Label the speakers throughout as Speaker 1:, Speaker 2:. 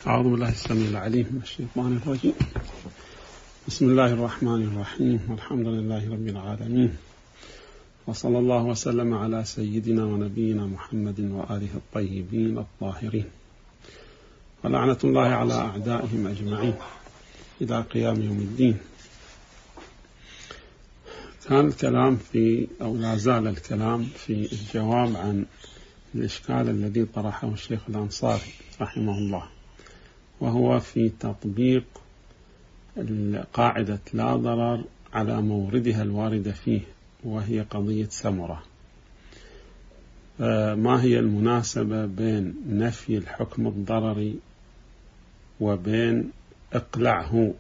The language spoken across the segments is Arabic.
Speaker 1: أعوذ بالله السميع العليم من الشيطان الرجيم. بسم الله الرحمن الرحيم، والحمد لله رب العالمين، وصلى الله وسلم على سيدنا ونبينا محمد وآله الطيبين الطاهرين، ولعنة الله على أعدائهم أجمعين إلى قيام يوم الدين. كان الكلام أو لا زال الكلام في الجواب عن الإشكال الذي طرحه الشيخ الأنصاري رحمه الله، وهو في تطبيق قاعدة لا ضرر على موردها الوارد فيه، وهي قضية سمرة. ما هي المناسبة بين نفي الحكم الضرري وبين اقلعه،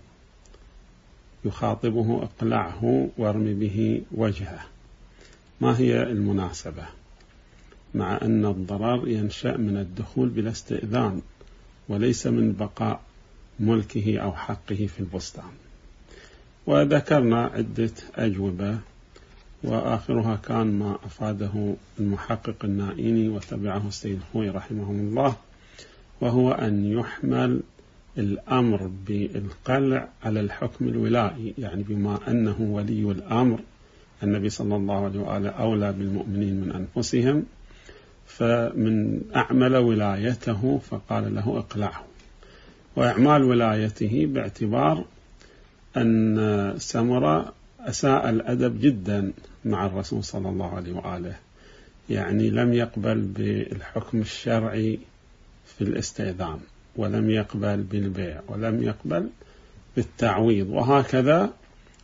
Speaker 1: يخاطبه اقلعه وارمي به وجهه؟ ما هي المناسبة مع أن الضرر ينشأ من الدخول بلا استئذان وليس من بقاء ملكه أو حقه في البستان؟ وذكرنا عدة أجوبة، وآخرها كان ما أفاده المحقق النائيني وتبعه السيد الخوئي رحمه الله، وهو أن يحمل الأمر بالقلع على الحكم الولائي، يعني بما أنه ولي الأمر، النبي صلى الله عليه وآله أولى بالمؤمنين من أنفسهم، فمن أعمل ولايته فقال له اقلعه. وإعمال ولايته باعتبار أن سمرة أساء الأدب جدا مع الرسول صلى الله عليه وآله، يعني لم يقبل بالحكم الشرعي في الاستئذان، ولم يقبل بالبيع، ولم يقبل بالتعويض، وهكذا.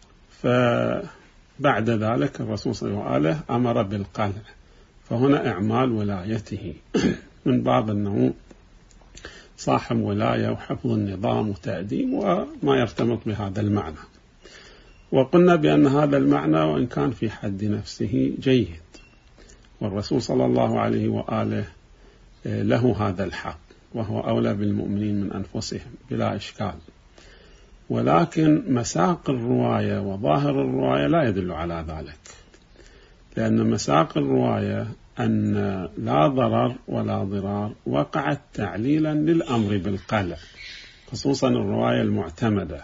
Speaker 1: فبعد ذلك الرسول صلى الله عليه وآله أمر بالقلع، فهنا إعمال ولايته من باب أنه صاحب ولاية وحفظ النظام وتأديب وما يرتبط بهذا المعنى. وقلنا بأن هذا المعنى وإن كان في حد نفسه جيد، والرسول صلى الله عليه وآله له هذا الحق، وهو أولى بالمؤمنين من أنفسهم بلا إشكال، ولكن مساق الرواية وظاهر الرواية لا يدل على ذلك، لأن مساق الرواية أن لا ضرر ولا ضرار وقعت تعليلا للأمر بالقلع، خصوصا الرواية المعتمدة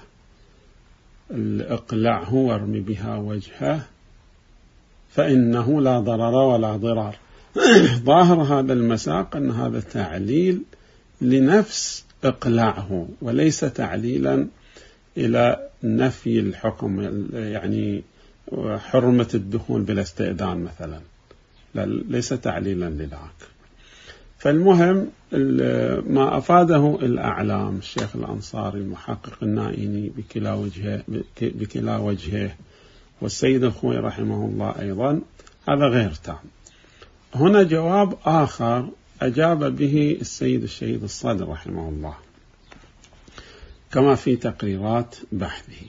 Speaker 1: اقلعه وارمي بها وجهه فإنه لا ضرر ولا ضرار. ظاهر هذا المساق أن هذا تعليل لنفس اقلعه، وليس تعليلا إلى نفي الحكم، يعني حرمة الدخول بلا استئذان مثلا، ليس تعليلا لذاك. فالمهم ما أفاده الأعلام الشيخ الأنصاري المحقق النائيني بكلا وجهه والسيد الخوئي رحمه الله أيضا، هذا غير تام. هنا جواب آخر أجاب به السيد الشهيد الصدر رحمه الله كما في تقريرات بحثه.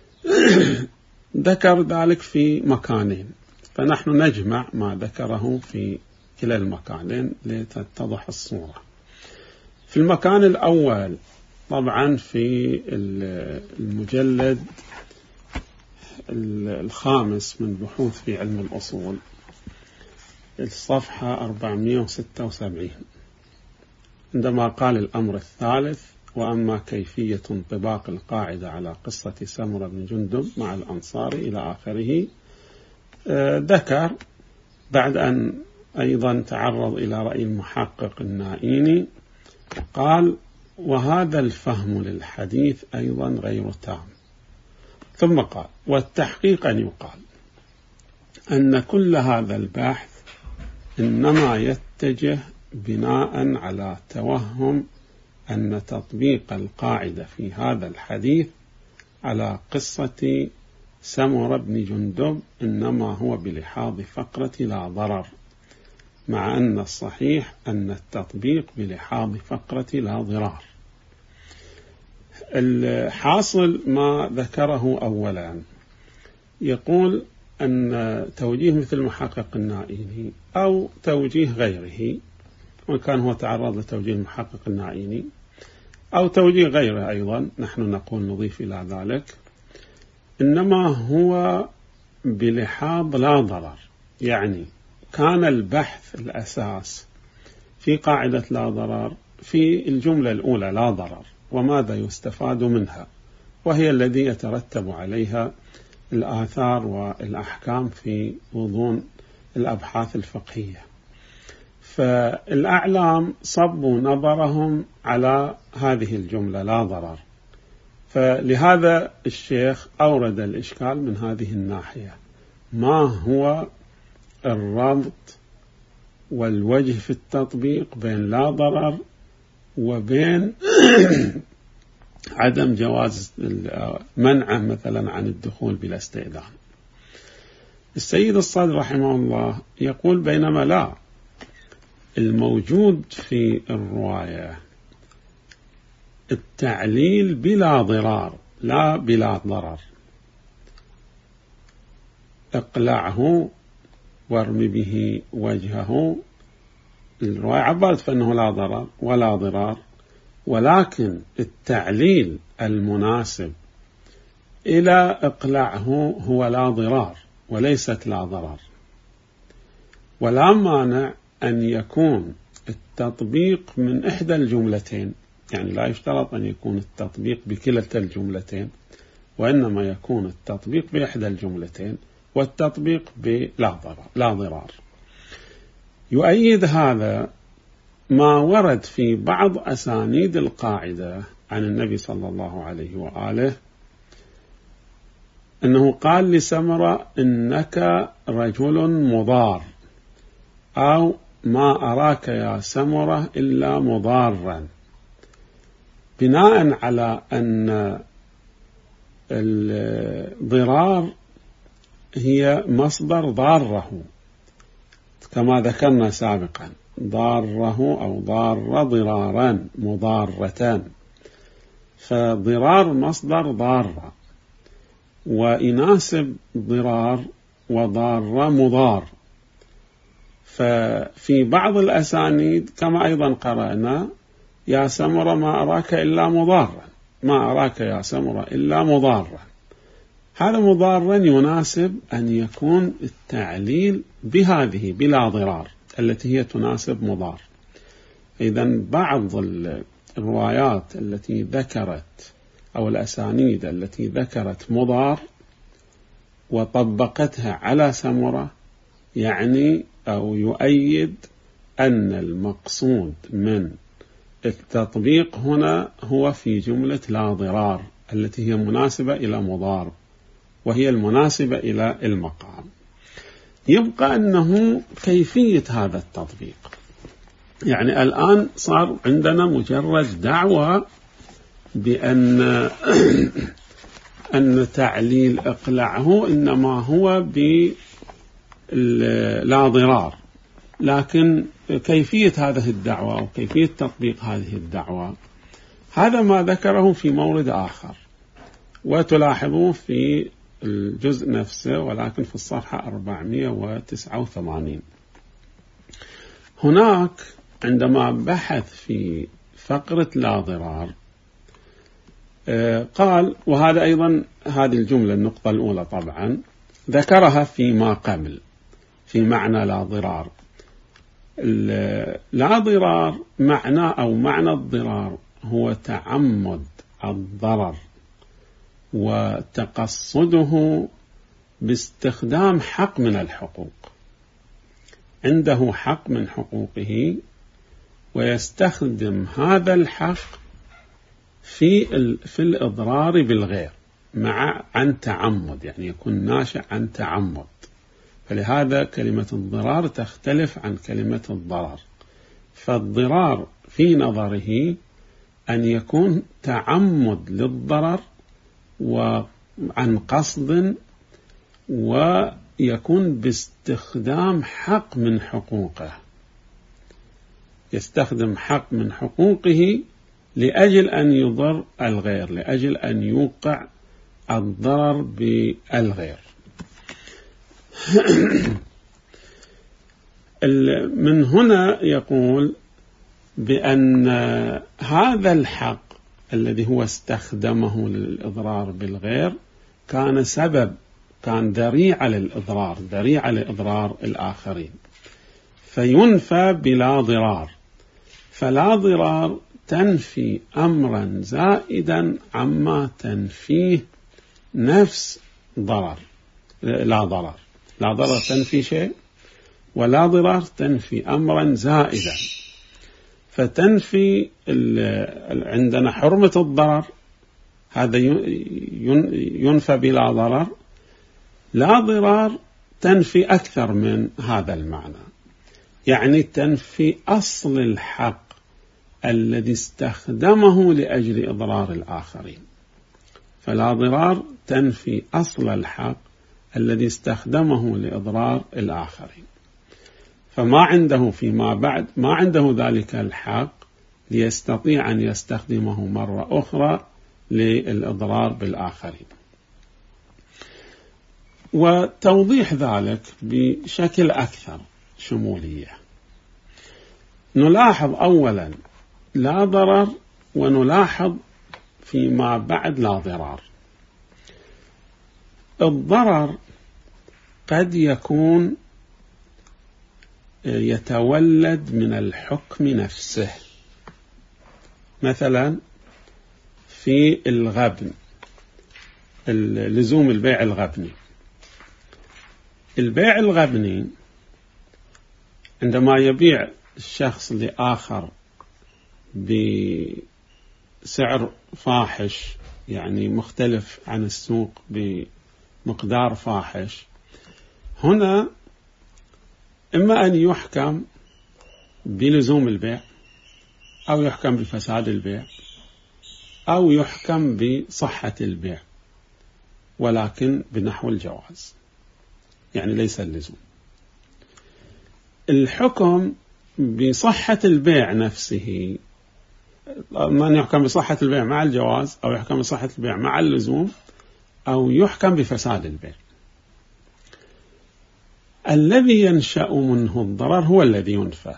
Speaker 1: ذكر ذلك في مكانين، فنحن نجمع ما ذكره في كلا المكانين لتتضح الصورة. في المكان الأول طبعا في المجلد الخامس من بحوث في علم الأصول، الصفحة 476، عندما قال الأمر الثالث: وأما كيفية انطباق القاعدة على قصة سمرة بن جندب مع الأنصاري إلى آخره، ذكر بعد أن أيضا تعرض إلى رأي المحقق النائيني، قال: وهذا الفهم للحديث أيضا غير تام. ثم قال: والتحقيق أن يقال أن كل هذا البحث إنما يتجه بناء على توهم أن تطبيق القاعدة في هذا الحديث على قصة سمرة بن جندب إنما هو بلحاظ فقرة لا ضرر، مع أن الصحيح أن التطبيق بلحاظ فقرة لا ضرار. الحاصل ما ذكره أولا، يقول أن توجيه مثل المحقق النائيني أو توجيه غيره، وإن كان هو تعرض لتوجيه المحقق النائيني أو توجيه غيره أيضا، نحن نقول نضيف إلى ذلك، إنما هو بلحاظ لا ضرر. يعني كان البحث الأساس في قاعدة لا ضرر في الجملة الأولى لا ضرر، وماذا يستفاد منها، وهي الذي يترتب عليها الآثار والأحكام في غضون الأبحاث الفقهية. فالأعلام صبوا نظرهم على هذه الجملة لا ضرر، فلهذا الشيخ أورد الإشكال من هذه الناحية: ما هو الربط والوجه في التطبيق بين لا ضرر وبين عدم جواز منعه مثلا عن الدخول بلا استئذان؟ السيد الصدر رحمه الله يقول: بينما لا، الموجود في الرواية التعليل بلا ضرار لا بلا ضرر، اقلعه وارمي به وجهه. الرواية عبرت فإنه لا ضرر ولا ضرار، ولكن التعليل المناسب إلى اقلعه هو لا ضرار وليست لا ضرر. ولا مانع أن يكون التطبيق من إحدى الجملتين، يعني لا يشترط أن يكون التطبيق بكلتا الجملتين، وإنما يكون التطبيق بإحدى الجملتين والتطبيق بلا ضرار. يؤيد هذا ما ورد في بعض أسانيد القاعدة عن النبي صلى الله عليه وآله أنه قال لسمرة: إنك رجل مضار، أو ما أراك يا سمرة إلا مضارا، بناء على أن الضرار هي مصدر ضاره، كما ذكرنا سابقا: ضاره أو ضار ضرارا مضارتان، فضرار مصدر ضار، ويناسب ضرار وضار مضار. ففي بعض الأسانيد كما أيضا قرأنا: يا سمرة ما أراك إلا مضارا، ما أراك يا سمرة إلا مضارا. هذا مضارا يناسب أن يكون التعليل بهذه بلا ضرار التي هي تناسب مضار. إذن بعض الروايات التي ذكرت أو الأسانيد التي ذكرت مضار وطبقتها على سمرة يعني أو يؤيد أن المقصود من التطبيق هنا هو في جملة لا ضرار التي هي مناسبة إلى مضار، وهي المناسبة إلى المقام. يبقى أنه كيفية هذا التطبيق، يعني الآن صار عندنا مجرد دعوة بأن أن تعليل اقلعه إنما هو بلا ضرار، لكن كيفية هذه الدعوة أو كيفية تطبيق هذه الدعوة هذا ما ذكره في مورد آخر، وتلاحظوه في الجزء نفسه ولكن في الصفحة 489. هناك عندما بحث في فقرة لا ضرار قال، وهذا أيضا هذه الجملة النقطة الأولى طبعا ذكرها فيما قبل في معنى لا ضرار. لا ضرار معنى أو معنى الضرار هو تعمد الضرر وتقصده باستخدام حق من الحقوق. عنده حق من حقوقه ويستخدم هذا الحق في الإضرار بالغير عن تعمد، يعني يكون ناشئ عن تعمد. فلهذا كلمة الضرار تختلف عن كلمة الضرر. فالضرار في نظره أن يكون تعمد للضرر وعن قصد، ويكون باستخدام حق من حقوقه، يستخدم حق من حقوقه لأجل أن يضر الغير، لأجل أن يوقع الضرر بالغير. من هنا يقول بأن هذا الحق الذي هو استخدمه للإضرار بالغير كان سبب، كان ذريعة للإضرار، ذريعة لإضرار الآخرين، فينفى بلا ضرار. فلا ضرار تنفي أمرا زائدا عما تنفيه نفس ضرر. لا ضرر تنفي شيء، ولا ضرار تنفي أمرا زائدا. فتنفي عندنا حرمة الضرر، هذا ينفى بلا ضرر. لا ضرار تنفي أكثر من هذا المعنى، يعني تنفي أصل الحق الذي استخدمه لأجل إضرار الآخرين. فلا ضرار تنفي أصل الحق الذي استخدمه لإضرار الآخرين، فما عنده فيما بعد ما عنده ذلك الحق ليستطيع أن يستخدمه مرة أخرى للإضرار بالآخرين. وتوضيح ذلك بشكل أكثر شمولية، نلاحظ أولا لا ضرر، ونلاحظ فيما بعد لا ضرار. الضرر قد يكون يتولد من الحكم نفسه، مثلا في الغبن، لزوم البيع الغبني. البيع الغبني عندما يبيع الشخص لآخر بسعر فاحش، يعني مختلف عن السوق بمقدار فاحش، هنا إما أن يحكم بلزوم البيع، أو يحكم بفساد البيع، أو يحكم بصحة البيع، ولكن بنحو الجواز، يعني ليس اللزوم. الحكم بصحة البيع نفسه، من يحكم بصحة البيع مع الجواز، أو يحكم بصحة البيع مع اللزوم، أو يحكم بفساد البيع. الذي ينشأ منه الضرر هو الذي ينفى.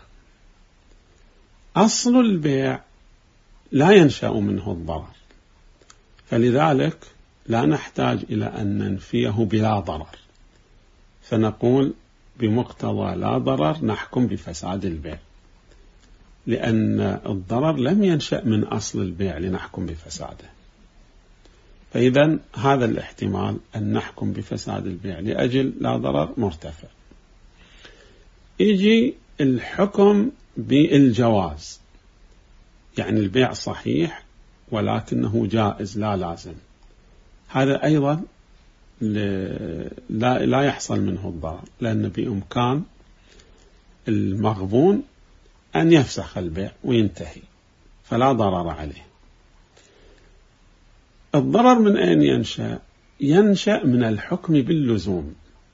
Speaker 1: أصل البيع لا ينشأ منه الضرر، فلذلك لا نحتاج إلى أن ننفيه بلا ضرر، فنقول بمقتضى لا ضرر نحكم بفساد البيع، لأن الضرر لم ينشأ من أصل البيع لنحكم بفساده. فإذا هذا الاحتمال أن نحكم بفساد البيع لأجل لا ضرر مرتفع. يجي الحكم بالجواز، يعني البيع صحيح ولكنه جائز لا لازم، هذا أيضا لا يحصل منه الضرر، لأن بإمكان المغبون أن يفسخ البيع وينتهي، فلا ضرر عليه. الضرر من أين ينشأ؟ ينشأ من الحكم باللزوم.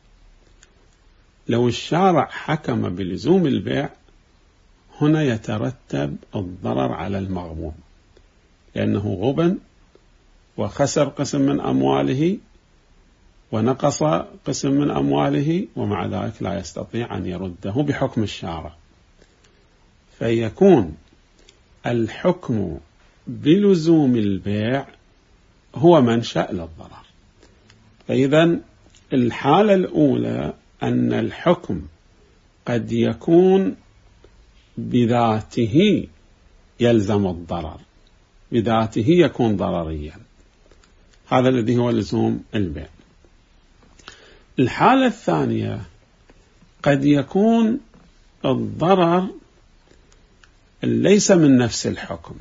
Speaker 1: لو الشارع حكم بلزوم البيع، هنا يترتب الضرر على المغبون، لأنه غبن وخسر قسم من أمواله ونقص قسم من أمواله، ومع ذلك لا يستطيع أن يرده بحكم الشارع. فيكون الحكم بلزوم البيع هو منشأ للضرر. فإذا الحالة الأولى أن الحكم قد يكون بذاته يلزم الضرر، بذاته يكون ضرريا، هذا الذي هو لزوم البيع. الحالة الثانية قد يكون الضرر ليس من نفس الحكم،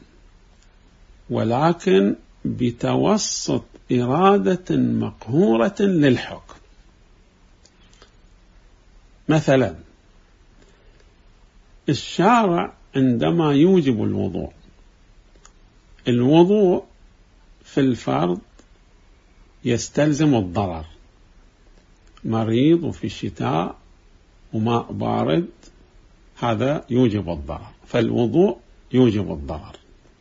Speaker 1: ولكن بتوسط إرادة مقهورة للحكم. مثلا الشارع عندما يوجب الوضوء في الفرض يستلزم الضرر، مريض وفي الشتاء وماء بارد، هذا يوجب الضرر، فالوضوء يوجب الضرر.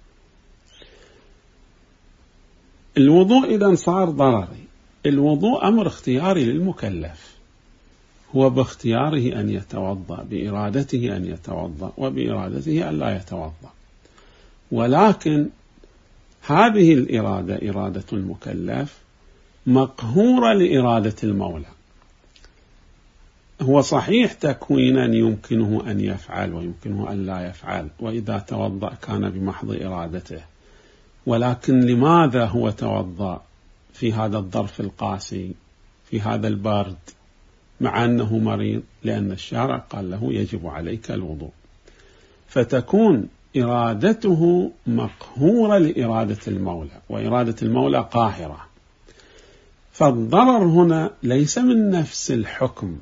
Speaker 1: الوضوء إذا صار ضرري، الوضوء أمر اختياري للمكلف، هو باختياره أن يتوضأ، بإرادته أن يتوضأ، وبإرادته أن لا يتوضأ، ولكن هذه الإرادة، إرادة المكلف، مقهورة لإرادة المولى. هو صحيح تكوينا يمكنه أن يفعل ويمكنه أن لا يفعل، وإذا توضأ كان بمحض إرادته، ولكن لماذا هو توضأ في هذا الظرف القاسي في هذا البرد مع أنه مريض؟ لأن الشارع قال له يجب عليك الوضوء، فتكون إرادته مقهورة لإرادة المولى، وإرادة المولى قاهرة. فالضرر هنا ليس من نفس الحكم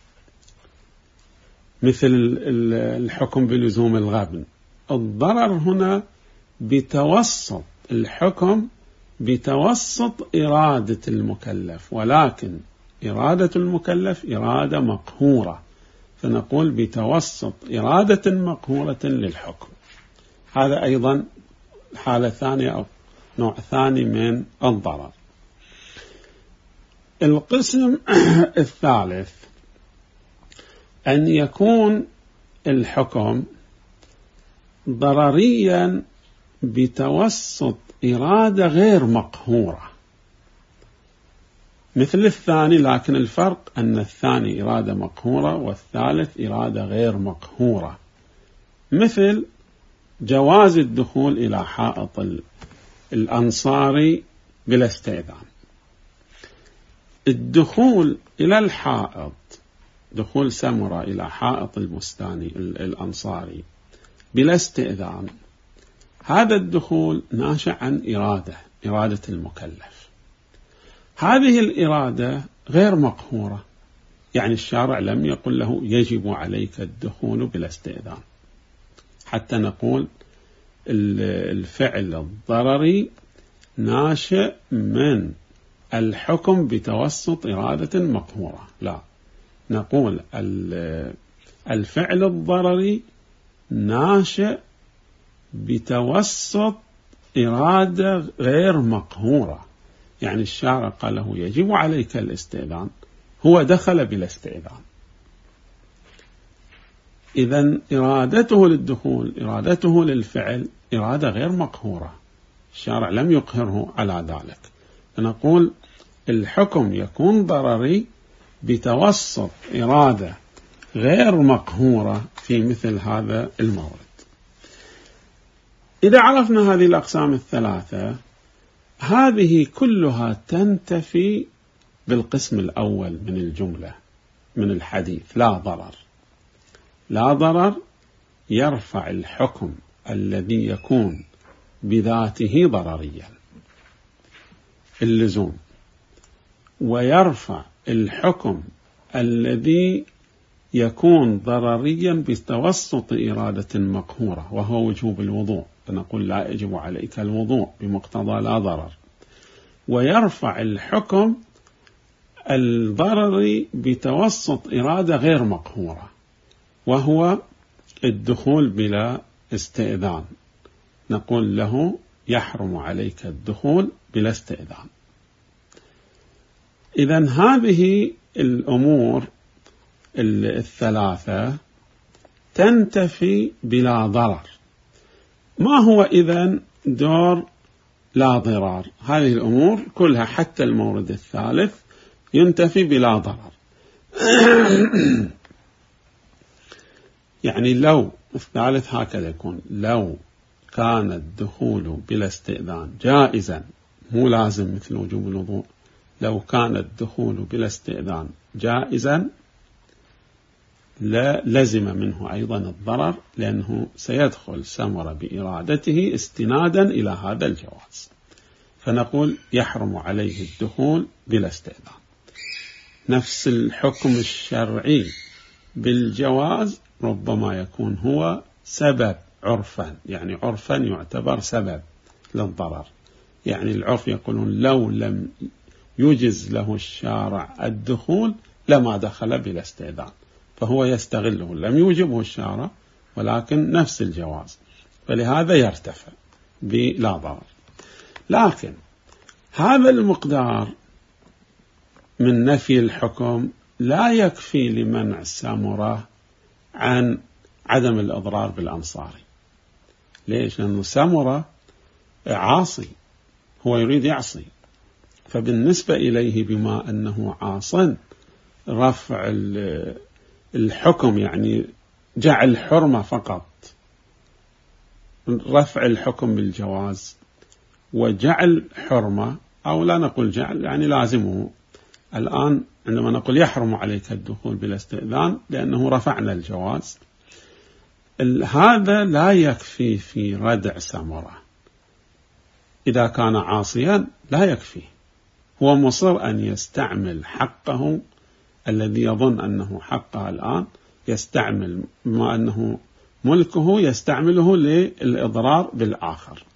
Speaker 1: مثل الحكم بلزوم الغبن، الضرر هنا بتوسط الحكم، بتوسط إرادة المكلف، ولكن إرادة المكلف إرادة مقهورة، فنقول بتوسط إرادة مقهورة للحكم. هذا أيضا حالة ثانية أو نوع ثاني من الضرر. القسم الثالث أن يكون الحكم ضرريا بتوسط إرادة غير مقهورة مثل الثاني، لكن الفرق أن الثاني إرادة مقهورة والثالث إرادة غير مقهورة، مثل جواز الدخول إلى حائط الأنصاري بلا استئذان. الدخول إلى الحائط، دخول سمرة إلى حائط البستاني الأنصاري بلا استئذان، هذا الدخول ناشئ عن إرادة المكلف. هذه الإرادة غير مقهورة، يعني الشارع لم يقل له يجب عليك الدخول بلا استئذان، حتى نقول الفعل الضرري ناشئ من الحكم بتوسط إرادة مقهورة، لا، نقول الفعل الضرري ناشئ بتوسط إرادة غير مقهورة، يعني الشارع قال له يجب عليك الاستئذان، هو دخل بلا استئذان، إذن إرادته للدخول، إرادته للفعل إرادة غير مقهورة، الشارع لم يقهره على ذلك. فنقول الحكم يكون ضرري بتوسط إرادة غير مقهورة في مثل هذا المورد. إذا عرفنا هذه الأقسام الثلاثة، هذه كلها تنتفي بالقسم الأول من الجملة من الحديث، لا ضرر. لا ضرر يرفع الحكم الذي يكون بذاته ضرريا اللزوم، ويرفع الحكم الذي يكون ضرريا بتوسط إرادة مقهورة وهو وجوب الوضوء، فنقول لا يجب عليك الوضوء بمقتضى لا ضرر، ويرفع الحكم الضرري بتوسط إرادة غير مقهورة وهو الدخول بلا استئذان، نقول له يحرم عليك الدخول بلا استئذان. إذن هذه الأمور الثلاثة تنتفي بلا ضرر. ما هو إذن دور لا ضرار؟ هذه الأمور كلها حتى المورد الثالث ينتفي بلا ضرر. يعني لو الثالث هكذا يكون، لو كان الدخول بلا استئذان جائزا، مو لازم مثل وجوب الوضوء، لو كان الدخول بلا استئذان جائزا لا لزم منه أيضا الضرر، لأنه سيدخل سمرة بإرادته استنادا إلى هذا الجواز، فنقول يحرم عليه الدخول بلا استئذان. نفس الحكم الشرعي بالجواز ربما يكون هو سبب عرفا، يعني عرفا يعتبر سبب للضرر، يعني العرف يقولون لو لم يجز له الشارع الدخول لما دخل بلا استئذان، فهو يستغله، لم يوجبه الشارع ولكن نفس الجواز، فلهذا يرتفع بلا ضرر. لكن هذا المقدار من نفي الحكم لا يكفي لمنع سمرة عن عدم الإضرار بالأنصاري. ليش؟ لأنه سمرة عاصي، هو يريد يعصي، فبالنسبة إليه بما أنه عاصٍ رفع الحكم يعني جعل حرمة فقط، رفع الحكم بالجواز وجعل حرمة، أو لا نقول جعل يعني لازمه. الآن عندما نقول يحرم عليك الدخول بلا استئذان لأنه رفعنا الجواز، هذا لا يكفي في ردع سمرة. إذا كان عاصيا لا يكفي، هو مصر أن يستعمل حقه الذي يظن أنه حقه الآن، يستعمل ما أنه ملكه يستعمله للإضرار بالآخر.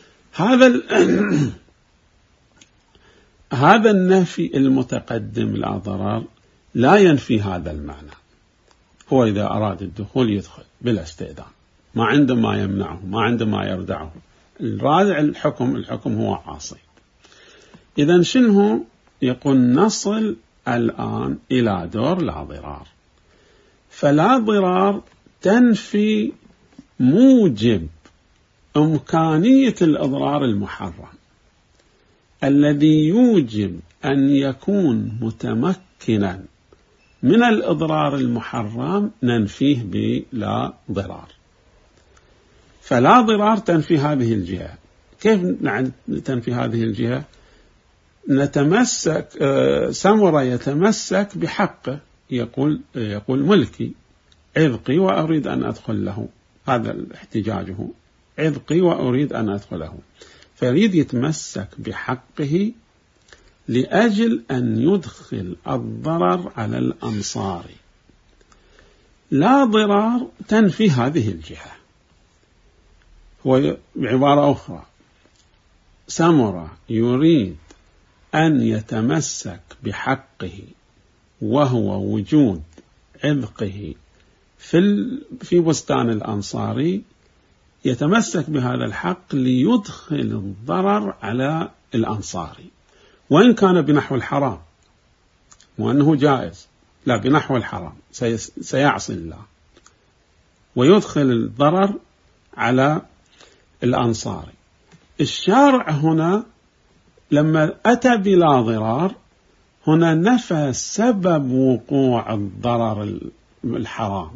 Speaker 1: هذا النفي المتقدم لا ضرر لا ينفي هذا المعنى. هو إذا أراد الدخول يدخل بلا استئذان، ما عنده ما يمنعه، ما عنده ما يردعه. الرادع الحكم هو عاصي. إذن شنو يقول؟ نصل الآن إلى دور لا ضرار. فلا ضرار تنفي موجب إمكانية الإضرار المحرم الذي يوجب أن يكون متمكنا من الإضرار المحرم، ننفيه بلا ضرار. فلا ضرار تنفي هذه الجهة. كيف تنفي هذه الجهة؟ نتمسك سمرة يتمسك بحقه، يقول ملكي عذقي وأريد أن أدخل له، هذا احتجاجه، عذقي وأريد أن أدخله، فيريد يتمسك بحقه لأجل أن يدخل الضرر على الأنصار. لا ضرار تنفي هذه الجهة. وبعبارة أخرى، سمرة يريد أن يتمسك بحقه وهو وجود عذقه في بستان الأنصاري، يتمسك بهذا الحق ليدخل الضرر على الأنصاري، وإن كان بنحو الحرام، وأنه جائز، لا بنحو الحرام سيعصي الله ويدخل الضرر على الأنصاري. الشارع هنا لما أتى بلا ضرار هنا نفى سبب وقوع الضرر الحرام.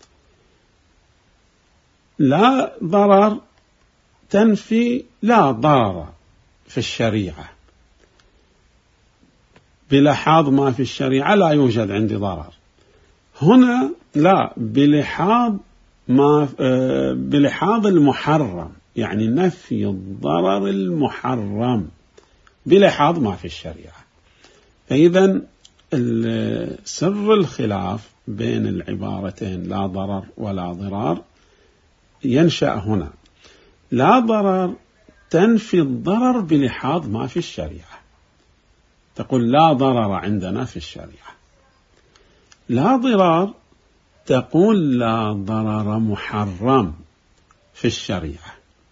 Speaker 1: لا ضرر تنفي لا ضرر في الشريعة، بلحاظ ما في الشريعة لا يوجد عندي ضرر. هنا لا، بلحاظ المحرم، يعني نفي الضرر المحرم بلحاظ ما في الشريعة. فإذا سر الخلاف بين العبارتين لا ضرر ولا ضرار ينشأ هنا. لا ضرر تنفي الضرر بلحاظ ما في الشريعة، تقول لا ضرر عندنا في الشريعة. لا ضرار تقول لا ضرر محرم في الشريعة.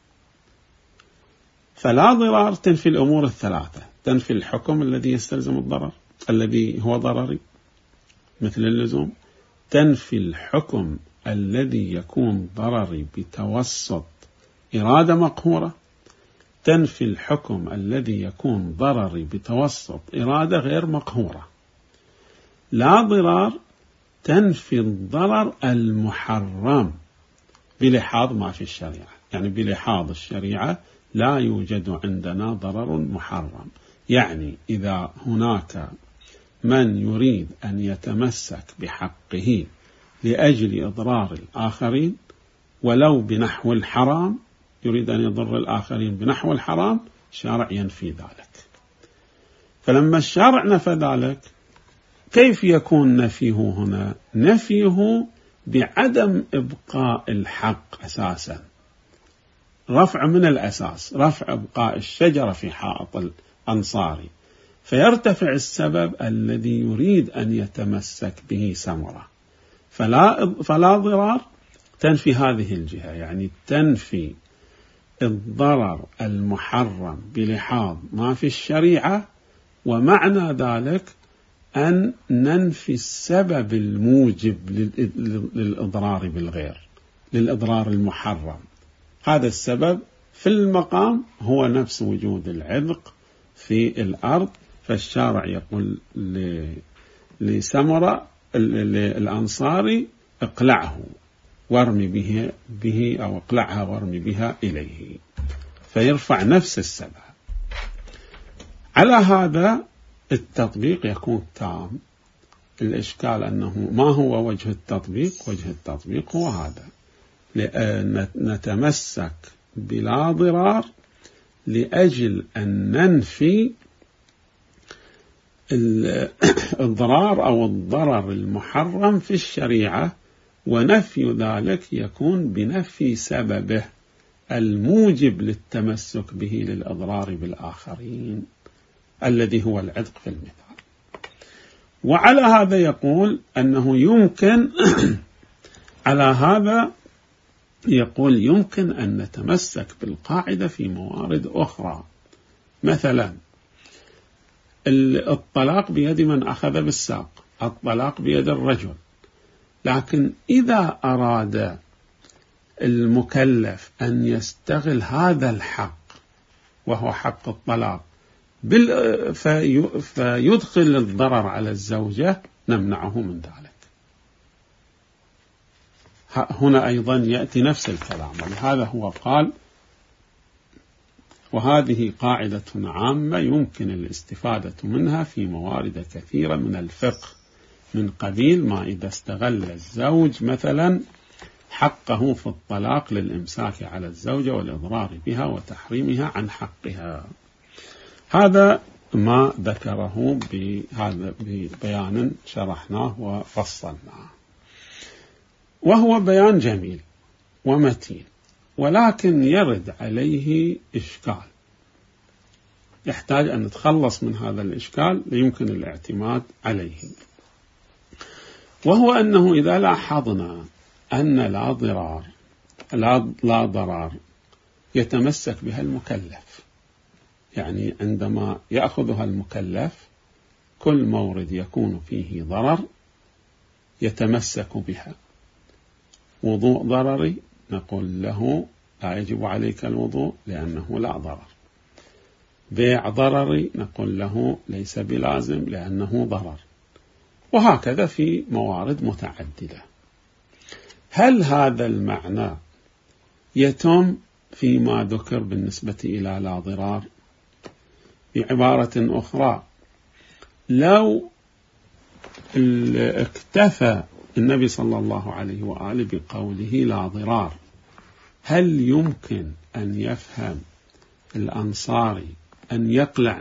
Speaker 1: فلا ضرار تنفي الأمور الثلاثة، تنفي الحكم الذي يستلزم الضرر الذي هو ضرري مثل اللزوم، تنفي الحكم الذي يكون ضرري بتوسط إرادة مقهورة، تنفي الحكم الذي يكون ضرري بتوسط إرادة غير مقهورة. لا ضرار تنفي الضرر المحرم بلحاظ ما في الشريعة، يعني بلحاظ الشريعة لا يوجد عندنا ضرر محرم. يعني إذا هناك من يريد أن يتمسك بحقه لأجل إضرار الآخرين ولو بنحو الحرام، يريد أن يضر الآخرين بنحو الحرام، الشارع ينفي ذلك. فلما الشارع نفى ذلك، كيف يكون نفيه هنا؟ نفيه بعدم إبقاء الحق أساسا، رفع من الأساس، رفع إبقاء الشجرة في حائط الأنصاري، فيرتفع السبب الذي يريد أن يتمسك به سمرة. فلا ضرار تنفي هذه الجهة، يعني تنفي الضرر المحرم بلحاظ ما في الشريعة، ومعنى ذلك أن ننفي السبب الموجب للإضرار بالغير، للإضرار المحرم. هذا السبب في المقام هو نفس وجود العذق في الأرض. فالشارع يقول لسمرة الأنصاري اقلعه وارمي به أو اقلعها وارمي بها إليه، فيرفع نفس السبع. على هذا التطبيق يكون تام. الإشكال أنه ما هو وجه التطبيق؟ وجه التطبيق هو هذا: نتمسك بلا ضرار لأجل أن ننفي الضرار أو الضرر المحرم في الشريعة، ونفي ذلك يكون بنفي سببه الموجب للتمسك به للإضرار بالآخرين، الذي هو العتق في المثال. وعلى هذا يقول أنه يمكن على هذا يقول يمكن أن نتمسك بالقاعدة في موارد أخرى. مثلا الطلاق بيد من أخذ بالساق، الطلاق بيد الرجل، لكن إذا أراد المكلف أن يستغل هذا الحق وهو حق الطلاق فيدخل الضرر على الزوجة، نمنعه من ذلك. هنا أيضا يأتي نفس الكلام، ولهذا هو قال: وهذه قاعدة عامة يمكن الاستفادة منها في موارد كثيرة من الفقه، من قبيل ما إذا استغل الزوج مثلا حقه في الطلاق للإمساك على الزوجة والإضرار بها وتحريمها عن حقها. هذا ما ذكره بهذا ببيان شرحناه وفصلناه، وهو بيان جميل ومتين، ولكن يرد عليه إشكال يحتاج أن نتخلص من هذا الإشكال ليمكن الاعتماد عليه. وهو أنه إذا لاحظنا أن لا ضرار يتمسك بها المكلف، يعني عندما يأخذها المكلف كل مورد يكون فيه ضرر يتمسك بها. وضوء ضرري نقول له لا يجب عليك الوضوء لأنه لا ضرر. بيع ضرري نقول له ليس بلازم لأنه ضرر، وهكذا في موارد متعددة. هل هذا المعنى يتم فيما ذكر بالنسبة إلى لا ضرار؟ بعبارة أخرى، لو اكتفى النبي صلى الله عليه وآله بقوله لا ضرار، هل يمكن أن يفهم الأنصاري أن يقلع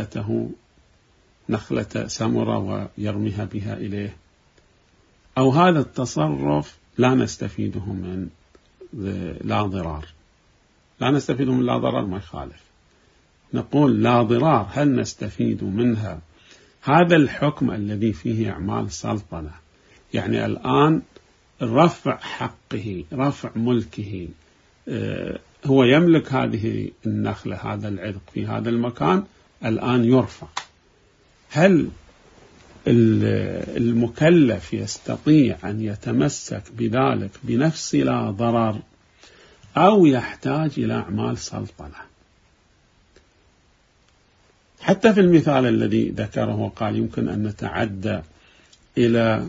Speaker 1: نخلة سمرة ويرميها بها إليه؟ أو هذا التصرف لا نستفيده من لا ضرار؟ لا نستفيده من لا ضرر ما يخالف. نقول لا ضرار هل نستفيد منها هذا الحكم الذي فيه أعمال سلطنة، يعني الآن رفع حقه، رفع ملكه، هو يملك هذه النخلة، هذا العذق في هذا المكان الآن يرفع. هل المكلف يستطيع أن يتمسك بذلك بنفس لا ضرر أو يحتاج إلى أعمال سلطنة؟ حتى في المثال الذي ذكره قال يمكن أن نتعدى إلى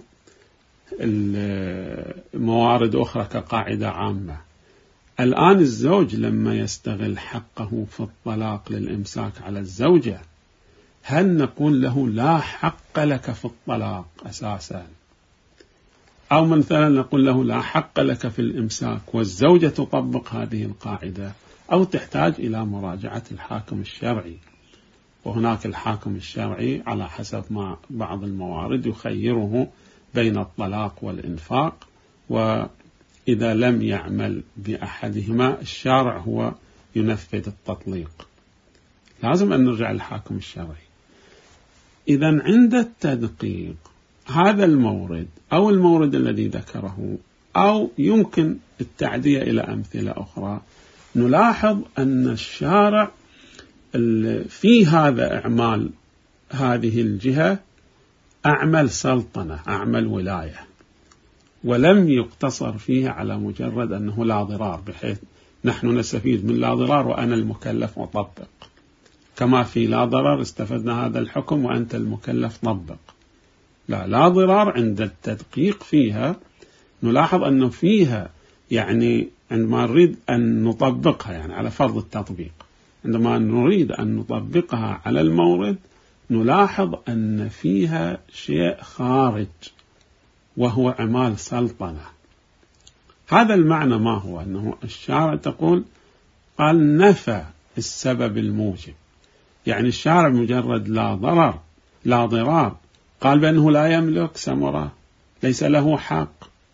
Speaker 1: الموارد أخرى كقاعدة عامة. الآن الزوج لما يستغل حقه في الطلاق للإمساك على الزوجة، هل نقول له لا حق لك في الطلاق أساسا، أو مثلا نقول له لا حق لك في الإمساك والزوجة تطبق هذه القاعدة، أو تحتاج إلى مراجعة الحاكم الشرعي؟ وهناك الحاكم الشرعي على حسب ما بعض الموارد يخيره بين الطلاق والإنفاق، وإذا لم يعمل بأحدهما الشارع هو ينفذ التطليق. لازم أن نرجع للحاكم الشرعي. إذا عند التدقيق هذا المورد أو المورد الذي ذكره، أو يمكن التعدية إلى أمثلة أخرى، نلاحظ أن الشارع في هذا أعمال هذه الجهة أعمل سلطنة، أعمل ولاية، ولم يقتصر فيها على مجرد أنه لا ضرار، بحيث نحن نستفيد من لا ضرار وأنا المكلف أطبق، كما في لا ضرر استفدنا هذا الحكم وأنت المكلف طبق. لا ضرار عند التدقيق فيها. نلاحظ أنه فيها يعني عندما نريد أن نطبقها يعني على فرض التطبيق، عندما نريد أن نطبقها على المورد نلاحظ أن فيها شيء خارج وهو أعمال سلطنة. هذا المعنى ما هو؟ أنه الشارع تقول قال نفى السبب الموجب، يعني الشارع مجرد لا ضرار قال بأنه لا يملك ثمرة، ليس له حق،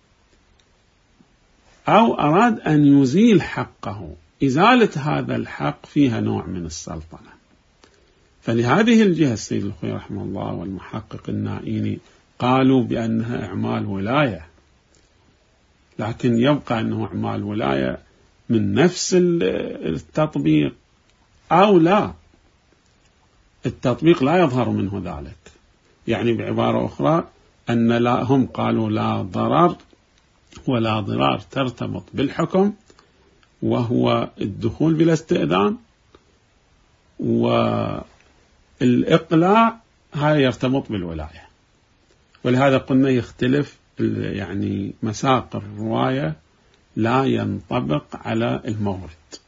Speaker 1: أو أراد أن يزيل حقه. إزالة هذا الحق فيها نوع من السلطنة. فلهذه الجهة السيد الخوئي رحمه الله والمحقق النائيني قالوا بأنها أعمال ولاية، لكن يبقى أنه أعمال ولاية من نفس التطبيق أو لا، التطبيق لا يظهر منه ذلك. يعني بعبارة أخرى أن هم قالوا لا ضرر ولا ضرار ترتبط بالحكم، وهو الدخول بلا استئذان، والإقلاع هذا يرتبط بالولاية. ولهذا قلنا يختلف يعني مساق الرواية لا ينطبق على المورد.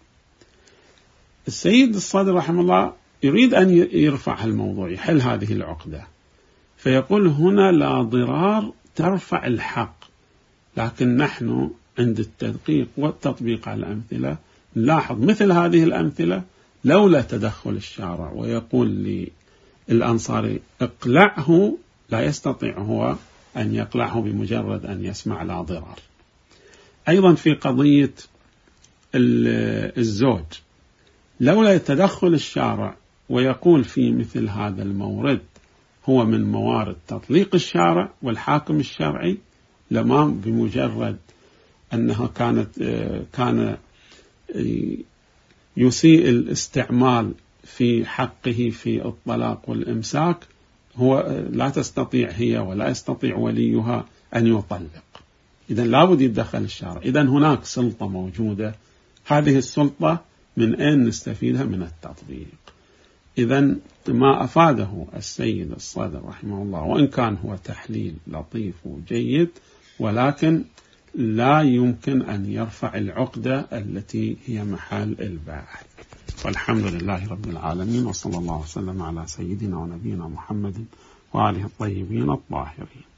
Speaker 1: السيد الصدر رحمه الله يريد أن يرفع الموضوع، يحل هذه العقدة، فيقول هنا لا ضرار ترفع الحق، لكن نحن عند التدقيق والتطبيق على الأمثلة نلاحظ مثل هذه الأمثلة لولا تدخل الشارع ويقول للأنصاري اقلعه، لا يستطيع هو أن يقلعه بمجرد أن يسمع لا ضرار. أيضا في قضية الزوج لولا تدخل الشارع ويقول في مثل هذا المورد هو من موارد تطليق الشارع والحاكم الشرعي، لما بمجرد أنه كان يسيء الاستعمال في حقه في الطلاق والإمساك، هو لا تستطيع هي ولا يستطيع وليها أن يطلق، إذن لابد يتدخل الشارع. إذن هناك سلطة موجودة، هذه السلطة من أين نستفيدها؟ من التطبيق. إذن ما أفاده السيد الصدر رحمه الله وإن كان هو تحليل لطيف وجيد، ولكن لا يمكن أن يرفع العقدة التي هي محل الباحث. والحمد لله رب العالمين، وصلى الله وسلم على سيدنا ونبينا محمد وآله الطيبين الطاهرين.